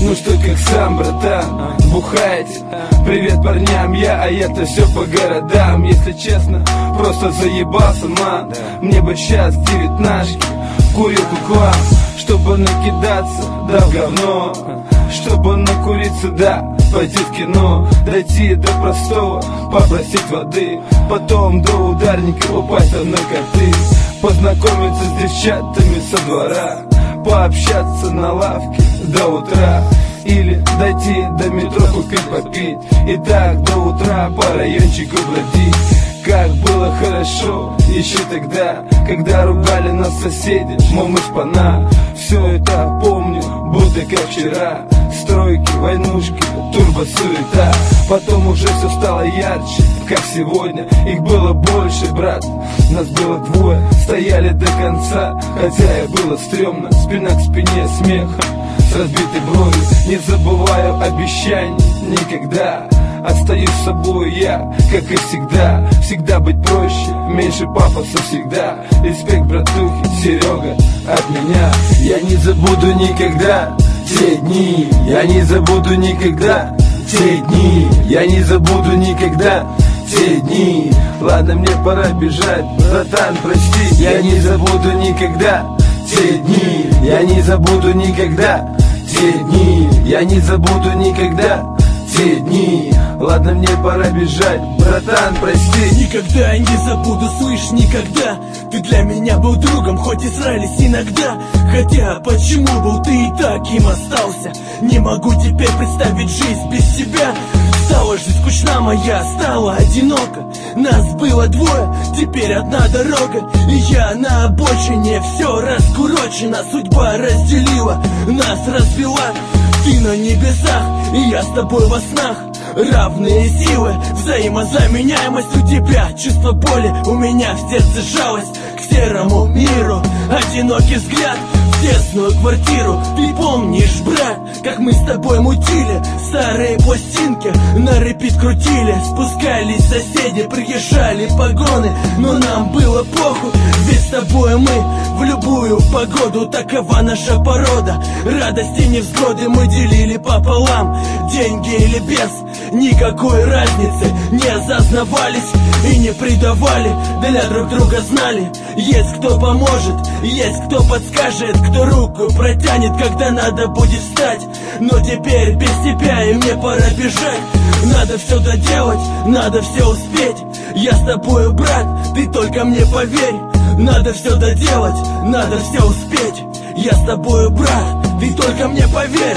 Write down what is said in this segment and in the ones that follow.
Ну что, как сам, братан, бухаете? Привет парням, а я-то все по городам. Если честно, просто заебался, ман. Мне бы сейчас 19, курилку к вам, чтобы накидаться, да в говно. Чтобы накуриться, да, пойти в кино. Дойти до простого, попросить воды. Потом до ударника упасть на наркоты. Познакомиться с девчатами со двора. Пообщаться на лавке до утра. Или дойти до метро, купить попить. И так до утра по райончику бродить. Как было хорошо еще тогда, когда ругали нас соседи, мол, мы шпана. Все это помню, будто как вчера. Стройки, войнушки, турбо-суета. Потом уже все стало ярче, как сегодня. Их было больше, брат, нас было двое. Стояли до конца, хотя и было стрёмно. Спина к спине, смех с разбитой бровью. Не забываю обещаний никогда. Остаюсь с собой я, как и всегда. Всегда быть проще, меньше пафоса всегда. Респект, братухи, Серега, от меня. Я не забуду никогда те дни. Я не забуду никогда те дни. Я не забуду никогда те дни. Ладно, мне пора бежать, братан, прости. Я не забуду никогда те дни. Я не забуду никогда те дни. Я не забуду никогда те дни. Ладно, мне пора бежать, братан, прости. Никогда не забуду, слышь, никогда. Ты для меня был другом, хоть и срались иногда. Хотя, почему был ты и так им остался? Не могу теперь представить жизнь без тебя. Стала жизнь скучна моя, стала одиноко. Нас было двое, теперь одна дорога. И я на обочине, все раскурочено. Судьба разделила, нас развела. Ты на небесах, и я с тобой во снах. Равные силы, взаимозаменяемость у тебя. Чувство боли, у меня в сердце жалость к серому миру. Одинокий взгляд в тесную квартиру. Ты помнишь, брат, как мы с тобой мутили старые пластинки, на репит крутили. Спускались соседи, приезжали погоны, но нам было похуй, ведь с тобой мы в любую погоду. Такова наша порода, радости и невзгоды мы делили пополам. Деньги или без, никакой разницы не осознавались и не предавали. Для друг друга знали, есть кто поможет, есть кто подскажет, кто руку протянет, когда надо будет встать. Но теперь без тебя и мне пора бежать. Надо все доделать, надо все успеть. Я с тобою, брат, ты только мне поверь. Надо все доделать, надо все успеть. Я с тобою, брат, ты только мне поверь.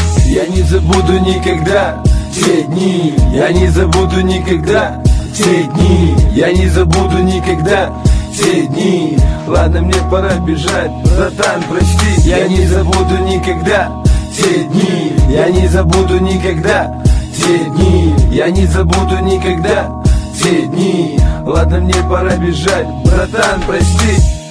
Я не забуду никогда те дни. Я не забуду никогда те дни. Я не забуду никогда те дни. Ладно, мне пора бежать, братан, прости. Я не забуду никогда те дни. Я не забуду никогда те дни. Я не забуду никогда те дни. Ладно, мне пора бежать, братан, прости.